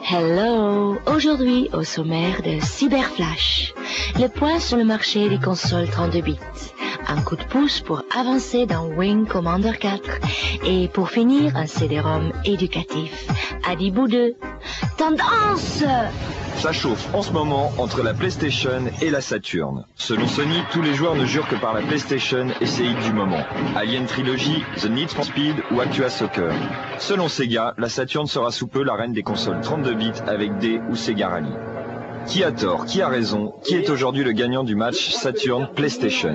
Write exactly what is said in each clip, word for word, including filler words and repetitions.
Hello! Aujourd'hui, au sommaire de Cyberflash, le point sur le marché des consoles trente-deux bits, un coup de pouce pour avancer dans Wing Commander quatre et pour finir, un C D-ROM éducatif. Adibou deux. Tendance! Ça chauffe en ce moment entre la PlayStation et la Saturn. Selon Sony, tous les joueurs ne jurent que par la PlayStation et ses hits du moment. Alien Trilogy, The Need for Speed ou Actua Soccer. Selon Sega, la Saturn sera sous peu la reine des consoles trente-deux bits avec D ou Sega Rally. Qui a tort, qui a raison, qui est aujourd'hui le gagnant du match Saturn-PlayStation?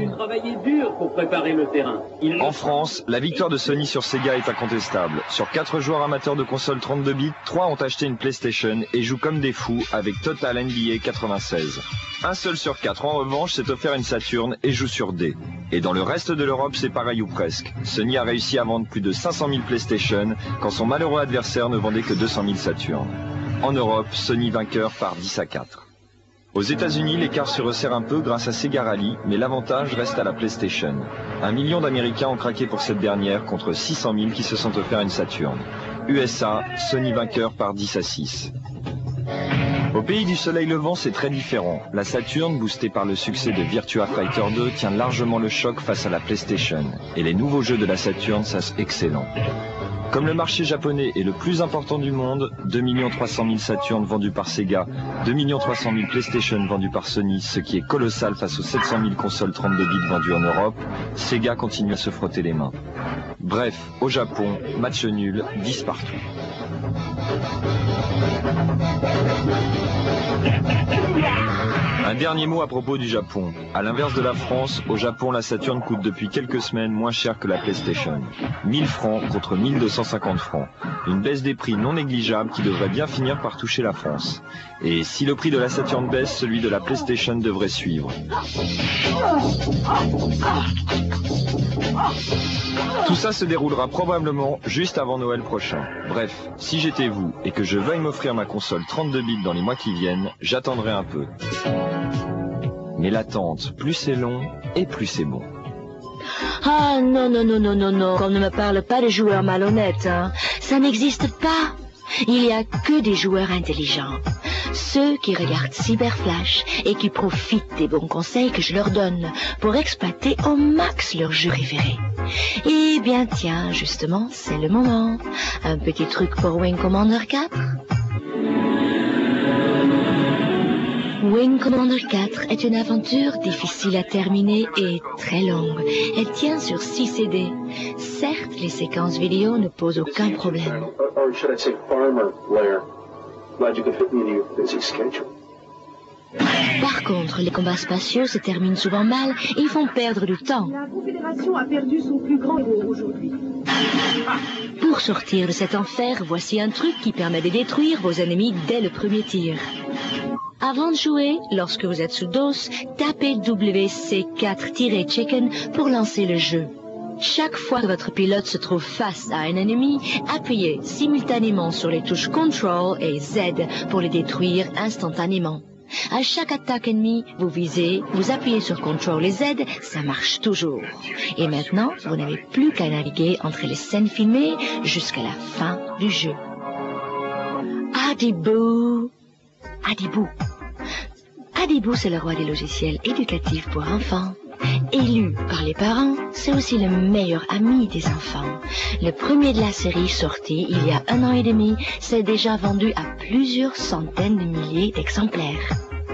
En France, la victoire de Sony sur Sega est incontestable. Sur quatre joueurs amateurs de consoles trente-deux bits, trois ont acheté une PlayStation et jouent comme des fous avec Total N B A quatre-vingt-seize. Un seul sur quatre, en revanche, s'est offert une Saturn et joue sur D. Et dans le reste de l'Europe, c'est pareil ou presque. Sony a réussi à vendre plus de cinq cent mille PlayStation quand son malheureux adversaire ne vendait que deux cent mille Saturn. En Europe, Sony vainqueur par dix à quatre. Aux États-Unis, l'écart se resserre un peu grâce à Sega Rally, mais l'avantage reste à la PlayStation. Un million d'Américains ont craqué pour cette dernière contre six cent mille qui se sont offerts une Saturn. U S A, Sony vainqueur par dix à six. Au pays du soleil levant, c'est très différent. La Saturn, boostée par le succès de Virtua Fighter deux, tient largement le choc face à la PlayStation. Et les nouveaux jeux de la Saturn sont excellents. Comme le marché japonais est le plus important du monde, deux millions trois cent mille Saturn vendus par Sega, deux millions trois cent mille PlayStation vendus par Sony, ce qui est colossal face aux sept cent mille consoles trente-deux bits vendues en Europe, Sega continue à se frotter les mains. Bref, au Japon, match nul, dix partout. Un dernier mot à propos du Japon. À l'inverse de la France, au Japon, la Saturn coûte depuis quelques semaines moins cher que la PlayStation. mille francs contre mille deux cent cinquante francs. Une baisse des prix non négligeable qui devrait bien finir par toucher la France. Et si le prix de la Saturn baisse, celui de la PlayStation devrait suivre. Tout ça se déroulera probablement juste avant Noël prochain. Bref, si j'étais vous et que je veuille m'offrir ma console trente-deux bits dans les mois qui viennent, j'attendrai un peu. Mais l'attente, plus c'est long et plus c'est bon. Ah non, non, non, non, non, non, qu'on ne me parle pas de joueurs malhonnêtes, hein. Ça n'existe pas. Il n'y a que des joueurs intelligents. Ceux qui regardent Cyberflash et qui profitent des bons conseils que je leur donne pour exploiter au max leur jeu préféré. Eh bien tiens, justement, c'est le moment. Un petit truc pour Wing Commander quatre. Wing Commander quatre est une aventure difficile à terminer et très longue. Elle tient sur six C D. Certes, les séquences vidéo ne posent aucun problème. Par contre, les combats spatiaux se terminent souvent mal et ils font perdre du temps. La Confédération a perdu son plus grand héros aujourd'hui. Pour sortir de cet enfer, voici un truc qui permet de détruire vos ennemis dès le premier tir. Avant de jouer, lorsque vous êtes sous DOS, tapez W C quatre chicken pour lancer le jeu. Chaque fois que votre pilote se trouve face à un ennemi, appuyez simultanément sur les touches Control et Z pour les détruire instantanément. À chaque attaque ennemie, vous visez, vous appuyez sur Control et Z, ça marche toujours. Et maintenant, vous n'avez plus qu'à naviguer entre les scènes filmées jusqu'à la fin du jeu. Adibou! Adibou. Adibou, c'est le roi des logiciels éducatifs pour enfants. Élu par les parents, c'est aussi le meilleur ami des enfants. Le premier de la série sorti il y a un an et demi s'est déjà vendu à plusieurs centaines de milliers d'exemplaires.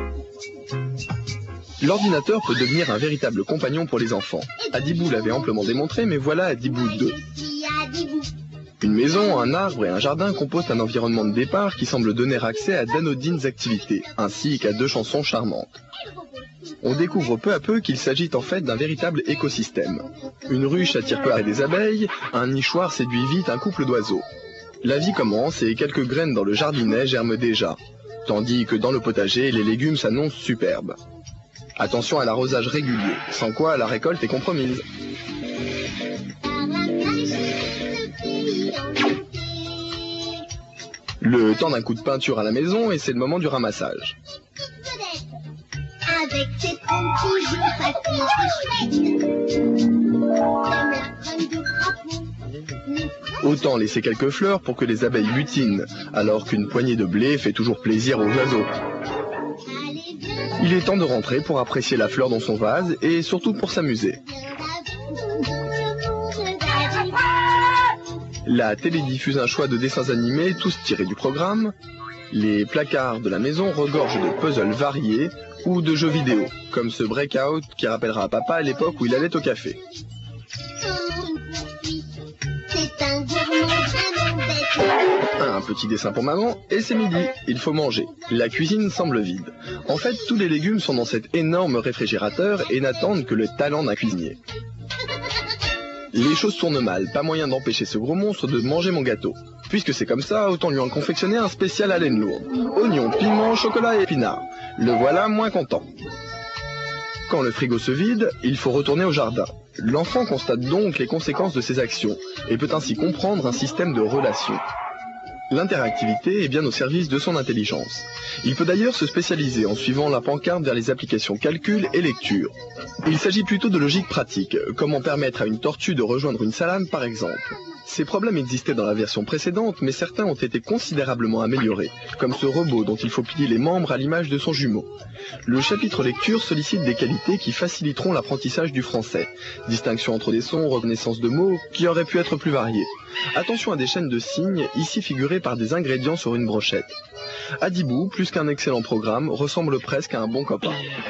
L'ordinateur peut devenir un véritable compagnon pour les enfants. Adibou l'avait amplement démontré, mais voilà Adibou deux. Une maison, un arbre et un jardin composent un environnement de départ qui semble donner accès à d'anodines activités, ainsi qu'à deux chansons charmantes. On découvre peu à peu qu'il s'agit en fait d'un véritable écosystème. Une ruche attire peu des abeilles, un nichoir séduit vite un couple d'oiseaux. La vie commence et quelques graines dans le jardinet germent déjà, tandis que dans le potager, les légumes s'annoncent superbes. Attention à l'arrosage régulier, sans quoi la récolte est compromise. Le temps d'un coup de peinture à la maison et c'est le moment du ramassage. Avec ses petits joues papier chouettes, le mercredi du drapeau. Autant laisser quelques fleurs pour que les abeilles butinent, alors qu'une poignée de blé fait toujours plaisir aux oiseaux. Il est temps de rentrer pour apprécier la fleur dans son vase et surtout pour s'amuser. La télé diffuse un choix de dessins animés, tous tirés du programme. Les placards de la maison regorgent de puzzles variés ou de jeux vidéo, comme ce Breakout qui rappellera à papa à l'époque où il allait au café. Un petit dessin pour maman, et c'est midi, il faut manger. La cuisine semble vide. En fait, tous les légumes sont dans cet énorme réfrigérateur et n'attendent que le talent d'un cuisinier. Les choses tournent mal, pas moyen d'empêcher ce gros monstre de manger mon gâteau. Puisque c'est comme ça, autant lui en confectionner un spécial à laine lourde. Oignons, piments, chocolat et épinards. Le voilà moins content. Quand le frigo se vide, il faut retourner au jardin. L'enfant constate donc les conséquences de ses actions et peut ainsi comprendre un système de relations. L'interactivité est bien au service de son intelligence. Il peut d'ailleurs se spécialiser en suivant la pancarte vers les applications calcul et lecture. Il s'agit plutôt de logique pratique, comment permettre à une tortue de rejoindre une salade par exemple. Ces problèmes existaient dans la version précédente, mais certains ont été considérablement améliorés, comme ce robot dont il faut plier les membres à l'image de son jumeau. Le chapitre lecture sollicite des qualités qui faciliteront l'apprentissage du français. Distinction entre des sons, reconnaissance de mots, qui auraient pu être plus variées. Attention à des chaînes de signes, ici figurées par des ingrédients sur une brochette. Adibou, plus qu'un excellent programme, ressemble presque à un bon copain.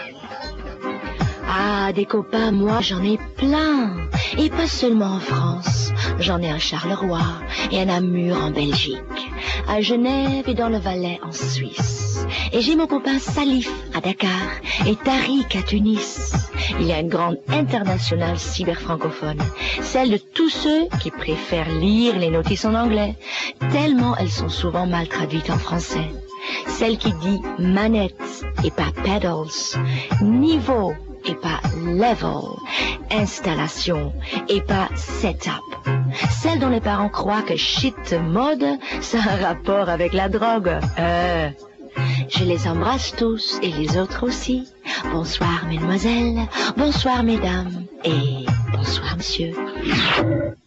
Ah, des copains, moi j'en ai plein. Et pas seulement en France. J'en ai à Charleroi et à Namur en Belgique, à Genève et dans le Valais en Suisse. Et j'ai mon copain Salif à Dakar et Tariq à Tunis. Il y a une grande internationale cyberfrancophone, celle de tous ceux qui préfèrent lire les notices en anglais, tellement elles sont souvent mal traduites en français. Celle qui dit manette et pas pedals, niveau et pas level, installation et pas setup. Celle dont les parents croient que shit mode, ça a un rapport avec la drogue. Euh, je les embrasse tous et les autres aussi. Bonsoir mesdemoiselles, bonsoir mesdames et bonsoir monsieur.